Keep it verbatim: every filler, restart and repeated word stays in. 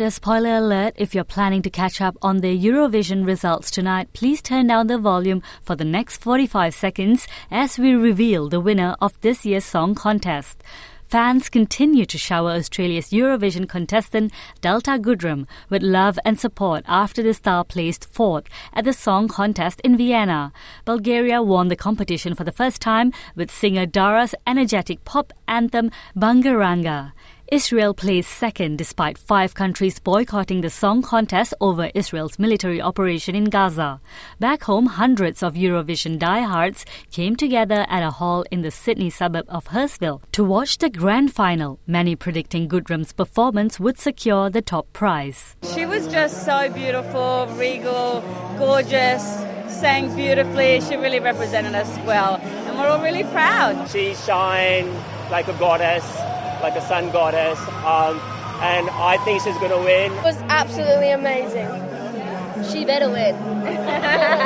a spoiler alert. If you're planning to catch up on the Eurovision results tonight, please turn down the volume for the next forty-five seconds as we reveal the winner of this year's song contest. Fans continue to shower Australia's Eurovision contestant Delta Goodrem with love and support after the star placed fourth at the song contest in Vienna. Bulgaria won the competition for the first time with singer Dara's energetic pop anthem Bangaranga. Israel placed second despite five countries boycotting the song contest over Israel's military operation in Gaza. Back home, hundreds of Eurovision diehards came together at a hall in the Sydney suburb of Hurstville to watch the grand final, many predicting Goodrem's performance would secure the top prize. She was just so beautiful, regal, gorgeous, sang beautifully. She really represented us well, and we're all really proud. She shined like a goddess, like a sun goddess, um, and I think she's going to win. It was absolutely amazing. She better win.